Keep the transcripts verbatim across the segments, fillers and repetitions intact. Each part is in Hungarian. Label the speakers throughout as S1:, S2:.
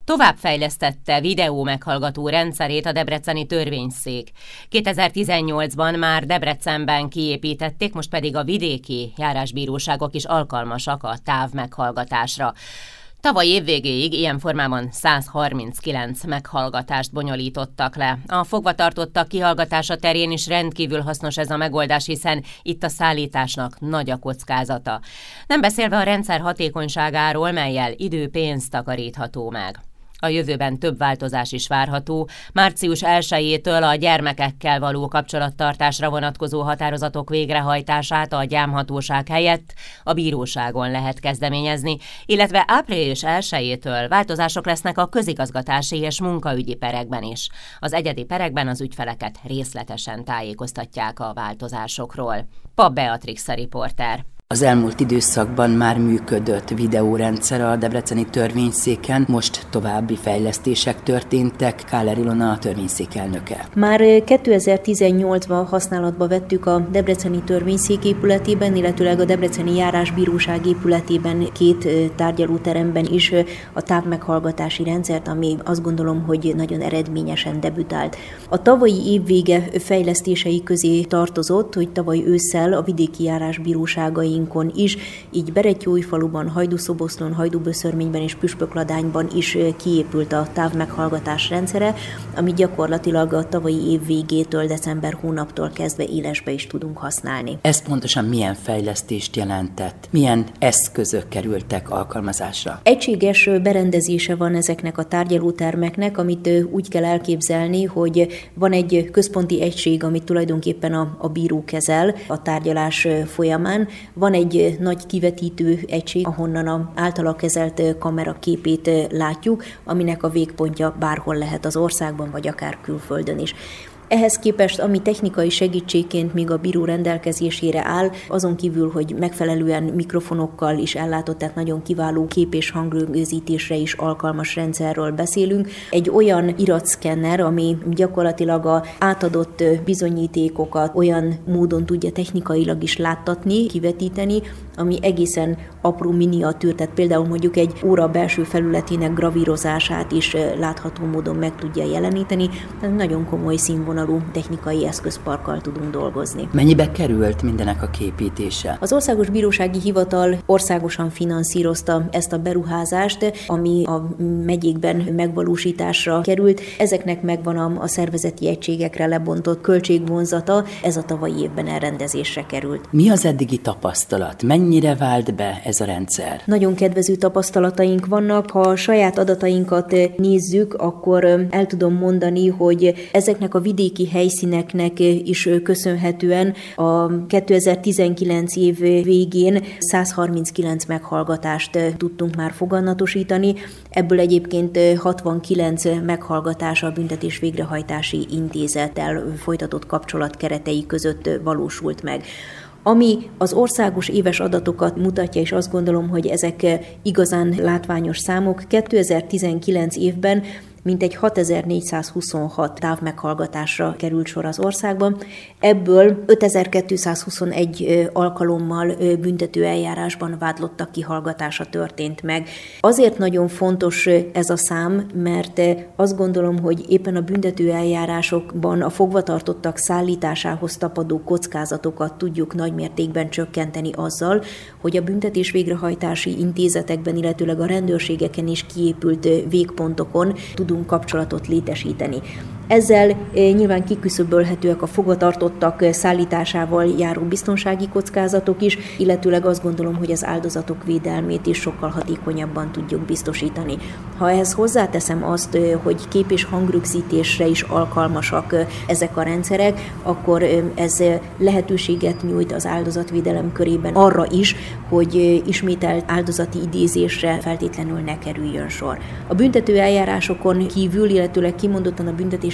S1: Továbbfejlesztette videó meghallgató rendszerét a debreceni törvényszék. kétezer-tizennyolcban már Debrecenben kiépítették, most pedig a vidéki járásbíróságok is alkalmasak a távmeghallgatásra. Tavaly év végéig ilyen formában száz harminckilenc meghallgatást bonyolítottak le. A fogvatartottak kihallgatása terén is rendkívül hasznos ez a megoldás, hiszen itt a szállításnak nagy a kockázata. Nem beszélve a rendszer hatékonyságáról, mellyel idő-pénzt takarítható meg. A jövőben több változás is várható. március elsejétől a gyermekekkel való kapcsolattartásra vonatkozó határozatok végrehajtását a gyámhatóság helyett a bíróságon lehet kezdeményezni, illetve április elsejétől változások lesznek a közigazgatási és munkaügyi perekben is. Az egyedi perekben az ügyfeleket részletesen tájékoztatják a változásokról. Papp Beatrix a riporter.
S2: Az elmúlt időszakban már működött videórendszer a debreceni törvényszéken, most további fejlesztések történtek. Káler Ilona, a törvényszék elnöke.
S3: Már kétezer-tizennyolcban használatba vettük a debreceni törvényszék épületében, illetőleg a debreceni járásbíróság épületében két tárgyalóteremben is a távmeghallgatási rendszert, ami azt gondolom, hogy nagyon eredményesen debütált. A tavalyi évvége fejlesztései közé tartozott, hogy tavaly ősszel a vidéki járásbíróságai is, így Berettyóújfaluban, Hajdúszoboszlón, Hajdúböszörményben és Püspökladányban is kiépült a távmeghallgatás rendszere, ami gyakorlatilag a tavalyi év végétől, december hónaptól kezdve élesbe is tudunk használni.
S2: Ez pontosan milyen fejlesztést jelentett? Milyen eszközök kerültek alkalmazásra?
S3: Egységes berendezése van ezeknek a tárgyalótermeknek, amit úgy kell elképzelni, hogy van egy központi egység, amit tulajdonképpen a, a bíró kezel a tárgyalás folyamán. Van egy nagy kivetítő egység, ahonnan az általa kezelt kamera képét látjuk, aminek a végpontja bárhol lehet az országban, vagy akár külföldön is. Ehhez képest, ami technikai segítségként még a bíró rendelkezésére áll, azon kívül, hogy megfelelően mikrofonokkal is ellátott, tehát nagyon kiváló kép- és hangrögzítésre is alkalmas rendszerről beszélünk. Egy olyan iratszkenner, ami gyakorlatilag az átadott bizonyítékokat olyan módon tudja technikailag is láttatni, kivetíteni, ami egészen apró miniatűr, tehát például mondjuk egy óra belső felületének gravírozását is látható módon meg tudja jeleníteni. Nagyon komoly színvonalú technikai eszközparkkal tudunk dolgozni.
S2: Mennyibe került mindenek a képítése?
S3: Az Országos Bírósági Hivatal országosan finanszírozta ezt a beruházást, ami a megyékben megvalósításra került. Ezeknek megvan a, a szervezeti egységekre lebontott költségvonzata, ez a tavalyi évben elrendezésre került.
S2: Mi az eddigi tapasztalat? Mennyire vált be ez a rendszer?
S3: Nagyon kedvező tapasztalataink vannak. Ha a saját adatainkat nézzük, akkor el tudom mondani, hogy ezeknek a vidéki helyszíneknek is köszönhetően a kétezer-tizenkilenc év végén száz harminckilenc meghallgatást tudtunk már foganatosítani, ebből egyébként hatvankilenc meghallgatás a Büntetés Végrehajtási Intézettel folytatott kapcsolat keretei között valósult meg. Ami az országos éves adatokat mutatja, és azt gondolom, hogy ezek igazán látványos számok, kétezer-tizenkilenc évben mintegy hatezer-négyszázhuszonhat távmeghallgatásra került sor az országban. Ebből ötezer-kétszázhuszonegy alkalommal büntető eljárásban vádlottak kihallgatása történt meg. Azért nagyon fontos ez a szám, mert azt gondolom, hogy éppen a büntető eljárásokban a fogvatartottak szállításához tapadó kockázatokat tudjuk nagymértékben csökkenteni azzal, hogy a büntetés végrehajtási intézetekben, illetőleg a rendőrségeken is kiépült végpontokon tudunk kapcsolatot létesíteni. Ezzel nyilván kiküszöbölhetőek a fogvatartottak szállításával járó biztonsági kockázatok is, illetőleg azt gondolom, hogy az áldozatok védelmét is sokkal hatékonyabban tudjuk biztosítani. Ha ehhez hozzáteszem azt, hogy kép- és hangrögzítésre is alkalmasak ezek a rendszerek, akkor ez lehetőséget nyújt az áldozatvédelem körében arra is, hogy ismételt áldozati idézésre feltétlenül ne kerüljön sor. A büntető eljárásokon kívül, illetőleg kimondottan a büntetés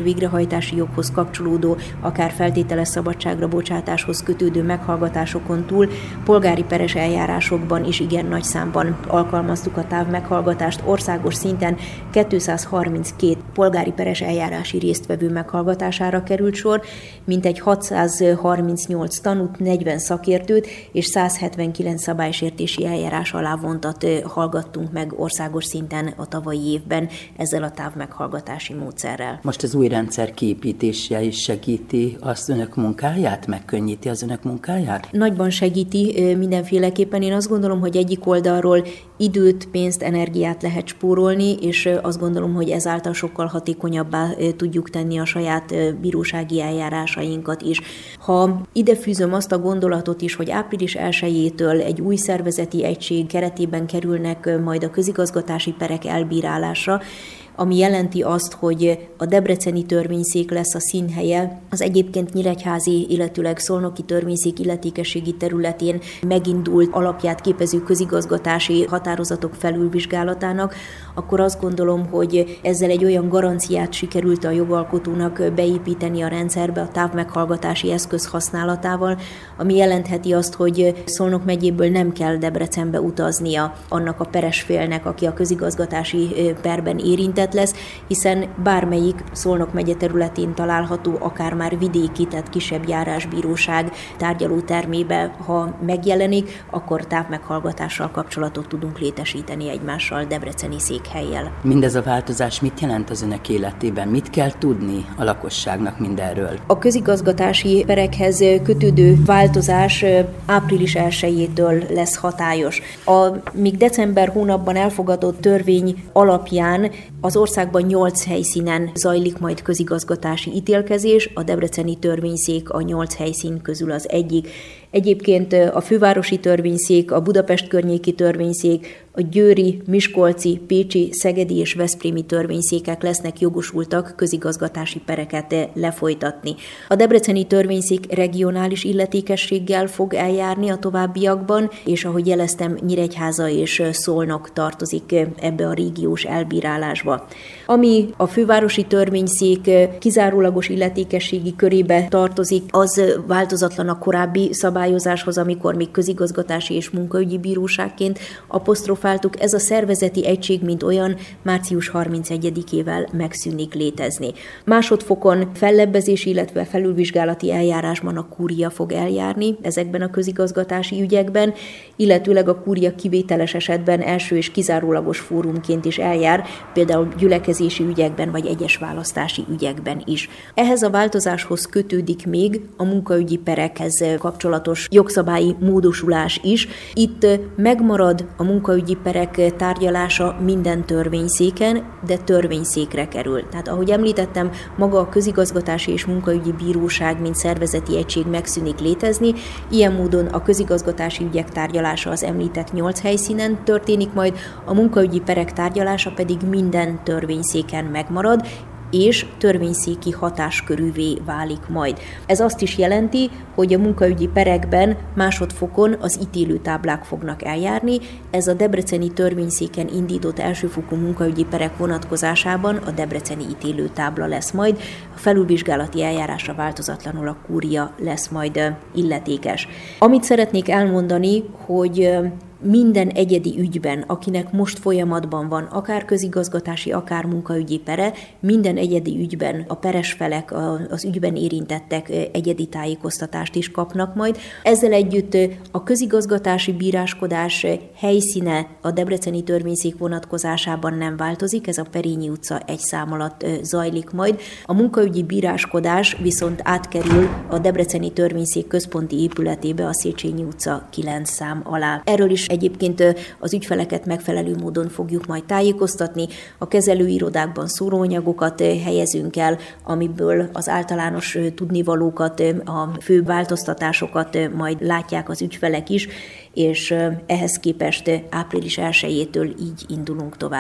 S3: végrehajtási joghoz kapcsolódó, akár feltételes szabadságra bocsátáshoz kötődő meghallgatásokon túl polgári peres eljárásokban is igen nagy számban alkalmaztuk a távmeghallgatást. Országos szinten kétszázharminckét polgári peres eljárási résztvevő meghallgatására került sor, mintegy hatszázharmincnyolc tanút, negyven szakértőt és százhetvenkilenc szabálysértési eljárás alá vontat hallgattunk meg országos szinten a tavalyi évben ezzel a távmeghallgatási módszerrel.
S2: Most az új rendszer kiépítése is segíti az önök munkáját, megkönnyíti az önök munkáját?
S3: Nagyban segíti mindenféleképpen. Én azt gondolom, hogy egyik oldalról időt, pénzt, energiát lehet spórolni, és azt gondolom, hogy ezáltal sokkal hatékonyabbá tudjuk tenni a saját bírósági eljárásainkat is. Ha ide fűzöm azt a gondolatot is, hogy április elsejétől egy új szervezeti egység keretében kerülnek majd a közigazgatási perek elbírálásra, ami jelenti azt, hogy a debreceni törvényszék lesz a színhelye az egyébként nyíregyházi, illetőleg szolnoki törvényszék illetékességi területén megindult alapját képező közigazgatási határozatok felülvizsgálatának, akkor azt gondolom, hogy ezzel egy olyan garanciát sikerült a jogalkotónak beépíteni a rendszerbe a távmeghallgatási eszköz használatával, ami jelentheti azt, hogy Szolnok megyéből nem kell Debrecenbe utaznia annak a peres félnek, aki a közigazgatási perben érintett lesz, hiszen bármelyik Szolnok megye területén található, akár már vidéki, tehát kisebb járásbíróság tárgyalótermébe, ha megjelenik, akkor távmeghallgatással kapcsolatot tudunk létesíteni egymással debreceni székhellyel.
S2: Mindez a változás mit jelent az önök életében? Mit kell tudni a lakosságnak mindenről?
S3: A közigazgatási perekhez kötődő változás április elsejétől lesz hatályos. A még december hónapban elfogadott törvény alapján az országban nyolc helyszínen zajlik majd közigazgatási ítélkezés, a debreceni törvényszék a nyolc helyszín közül az egyik. Egyébként a fővárosi törvényszék, a Budapest környéki törvényszék, a győri, miskolci, pécsi, szegedi és veszprémi törvényszékek lesznek jogosultak közigazgatási pereket lefolytatni. A debreceni törvényszék regionális illetékességgel fog eljárni a továbbiakban, és ahogy jeleztem, Nyíregyháza és Szolnok tartozik ebbe a régiós elbírálásba. Ami a fővárosi törvényszék kizárólagos illetékességi körébe tartozik, az változatlan a korábbi szabályozáshoz, amikor még közigazgatási és munkaügyi bíróságként apostrofáltuk. Ez a szervezeti egység, mint olyan, március harmincegyedikével megszűnik létezni. Másodfokon fellebbezési, illetve felülvizsgálati eljárásban a kúria fog eljárni ezekben a közigazgatási ügyekben, illetőleg a kúria kivételes esetben első és kizárólagos fórumként is eljár, például gyülekezési ügyekben vagy egyes választási ügyekben is. Ehhez a változáshoz kötődik még a munkaügyi perekhez kapcsolatos jogszabályi módosulás is. Itt megmarad a munkaügyi perek tárgyalása minden törvényszéken, de törvényszékre kerül. Tehát ahogy említettem, maga a közigazgatási és munkaügyi bíróság, mint szervezeti egység megszűnik létezni, ilyen módon a közigazgatási ügyek tárgyalása az említett nyolc helyszínen történik majd, a munkaügyi perek tárgyalása pedig minden törvényszéken megmarad, és törvényszéki hatáskörűvé válik majd. Ez azt is jelenti, hogy a munkaügyi perekben másodfokon az ítélőtáblák fognak eljárni. Ez a debreceni törvényszéken indított elsőfokú munkaügyi perek vonatkozásában a debreceni ítélőtábla lesz majd. A felülvizsgálati eljárásra változatlanul a kúria lesz majd illetékes. Amit szeretnék elmondani, hogy minden egyedi ügyben, akinek most folyamatban van, akár közigazgatási, akár munkaügyi pere, minden egyedi ügyben a peres felek, az ügyben érintettek egyedi tájékoztatást is kapnak majd. Ezzel együtt a közigazgatási bíráskodás helyszíne a debreceni törvényszék vonatkozásában nem változik, ez a Perényi utca egy szám alatt zajlik majd. A munkaügyi bíráskodás viszont átkerül a debreceni törvényszék központi épületébe, a Széchenyi utca kilenc szám alá. Erről is egyébként az ügyfeleket megfelelő módon fogjuk majd tájékoztatni. A kezelőirodákban szóróanyagokat helyezünk el, amiből az általános tudnivalókat, a fő változtatásokat majd látják az ügyfelek is, és ehhez képest április elsejétől így indulunk tovább.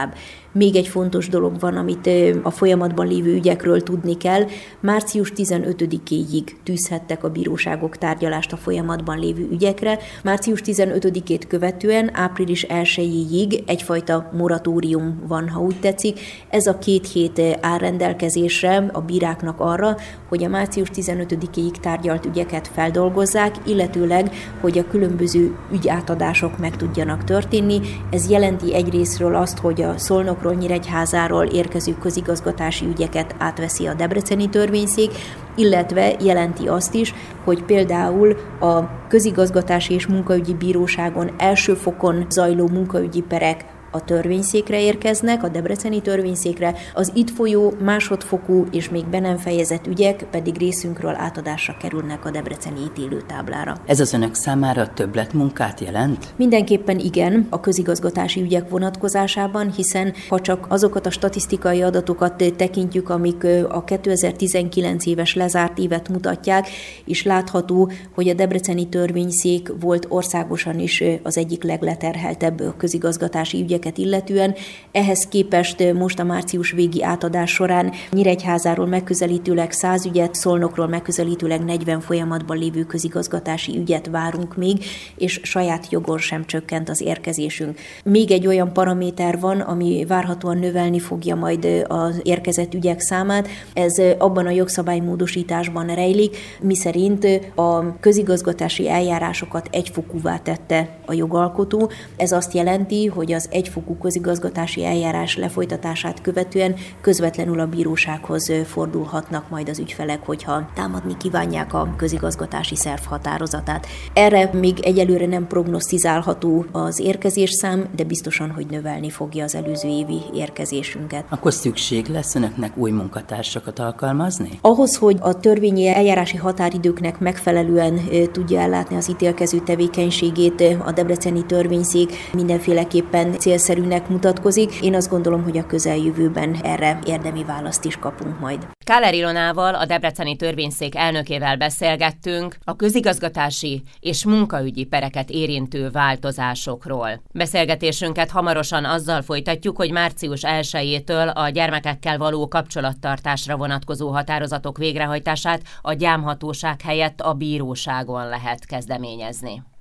S3: Még egy fontos dolog van, amit a folyamatban lévő ügyekről tudni kell. Március tizenötödikéig tűzhettek a bíróságok tárgyalást a folyamatban lévő ügyekre. Március tizenötödikét követően április elsejéig egyfajta moratórium van, ha úgy tetszik. Ez a két hét áll rendelkezésre a bíráknak arra, hogy a március tizenötödikéig tárgyalt ügyeket feldolgozzák, illetőleg, hogy a különböző ügyátadások meg tudjanak történni. Ez jelenti egyrészről azt, hogy a Szolnokról, Nyíregyházáról érkező közigazgatási ügyeket átveszi a debreceni törvényszék, illetve jelenti azt is, hogy például a közigazgatási és munkaügyi bíróságon első fokon zajló munkaügyi perek a törvényszékre érkeznek, a debreceni törvényszékre, az itt folyó másodfokú és még be nem fejezett ügyek pedig részünkről átadásra kerülnek a debreceni ítélőtáblára.
S2: Ez az önök számára többletmunkát jelent?
S3: Mindenképpen igen, a közigazgatási ügyek vonatkozásában, hiszen ha csak azokat a statisztikai adatokat tekintjük, amik a kétezer-tizenkilenc éves lezárt évet mutatják, és látható, hogy a debreceni törvényszék volt országosan is az egyik legleterheltebb közigazgatási ügyek illetően. Ehhez képest most a március végi átadás során Nyíregyházáról megközelítőleg száz ügyet, Szolnokról megközelítőleg negyven folyamatban lévő közigazgatási ügyet várunk még, és saját jogon sem csökkent az érkezésünk. Még egy olyan paraméter van, ami várhatóan növelni fogja majd az érkezett ügyek számát. Ez abban a jogszabálymódosításban rejlik, miszerint a közigazgatási eljárásokat egyfokúvá tette a jogalkotó. Ez azt jelenti, hogy az egyfokú közigazgatási eljárás lefolytatását követően közvetlenül a bírósághoz fordulhatnak majd az ügyfelek, hogyha támadni kívánják a közigazgatási szerv határozatát. Erre még egyelőre nem prognosztizálható az érkezésszám, de biztosan, hogy növelni fogja az előző évi érkezésünket.
S2: Akkor szükség lesz önöknek új munkatársakat alkalmazni?
S3: Ahhoz, hogy a törvényi eljárási határidőknek megfelelően tudja ellátni az ítélkező tevékenységét, a debreceni törvényszék mindenféleképpen célszerűnek mutatkozik. Én azt gondolom, hogy a közeljövőben erre érdemi választ is kapunk majd.
S1: Káler Ilonával, a debreceni törvényszék elnökével beszélgettünk a közigazgatási és munkaügyi pereket érintő változásokról. Beszélgetésünket hamarosan azzal folytatjuk, hogy március elsejétől a gyermekekkel való kapcsolattartásra vonatkozó határozatok végrehajtását a gyámhatóság helyett a bíróságon lehet kezdeményezni.